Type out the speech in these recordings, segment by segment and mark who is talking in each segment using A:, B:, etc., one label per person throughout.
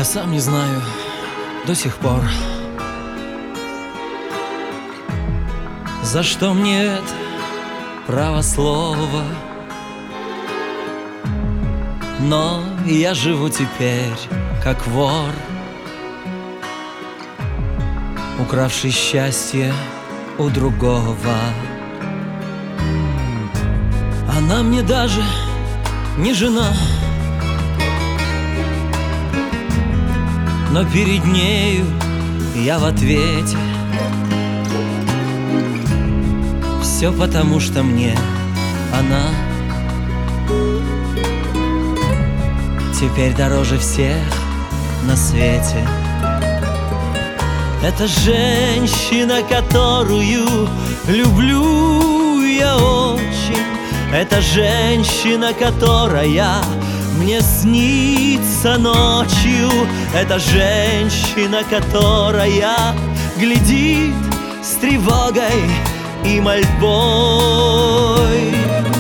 A: Я сам не знаю до сих пор, за что мне это право слова. Но я живу теперь как вор, укравший счастье у другого. Она мне даже не жена, но перед нею я в ответе. Все потому, что мне она теперь дороже всех на свете. Это женщина, которую люблю я очень. Это женщина, которая мне снится ночью. Это женщина, которая глядит с тревогой и мольбой.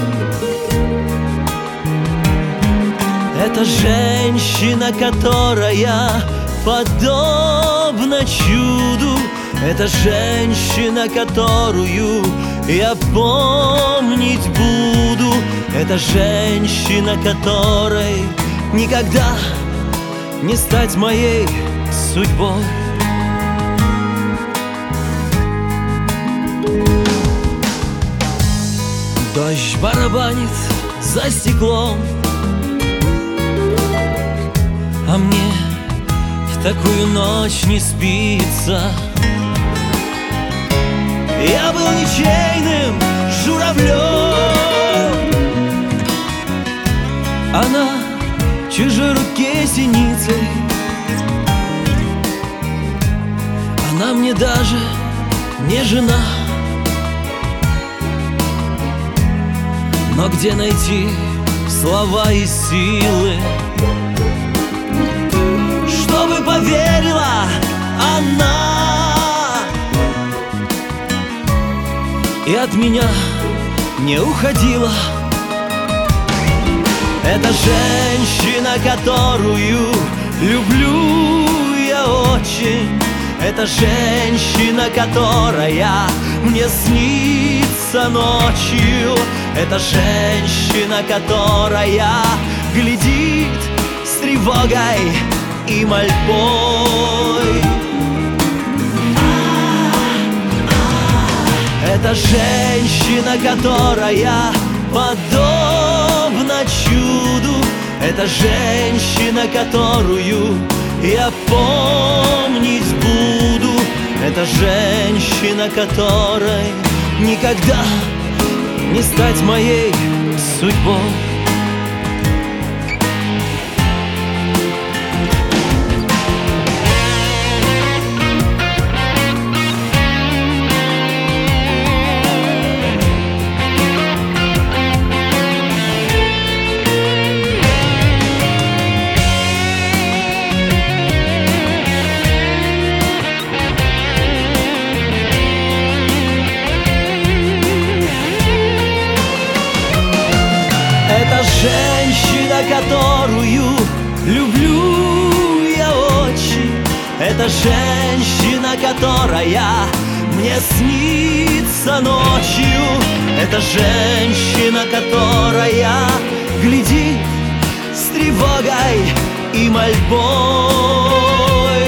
A: Это женщина, которая подобна чуду. Это женщина, которую я помнить буду. Это женщина, которой никогда не стать моей судьбой. Дождь барабанит за стеклом, а мне в такую ночь не спится. Я был ничейным журавлем, она в чужой руке синицей. Она мне даже не жена, но где найти слова и силы, чтобы поверила она и от меня не уходила. Это женщина, которую люблю я очень. Это женщина, которая мне снится ночью. Это женщина, которая глядит с тревогой и мольбой. Это женщина, которая подобна чуду. Это женщина, которую я помнить буду. Это женщина, которой никогда не стать моей судьбой. Это женщина, которую люблю я очень. Это женщина, которая мне снится ночью. Это женщина, которая глядит с тревогой и мольбой.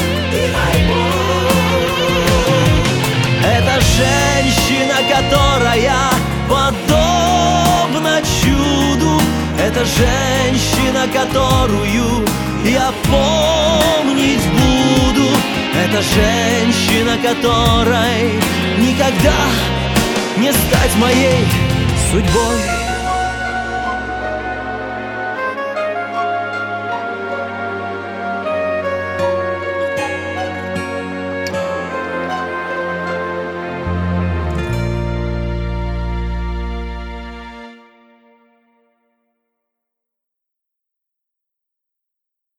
A: Это женщина, которая подобна чуду. Это женщина, которую я помнить буду. Это женщина, которой никогда не стать моей судьбой.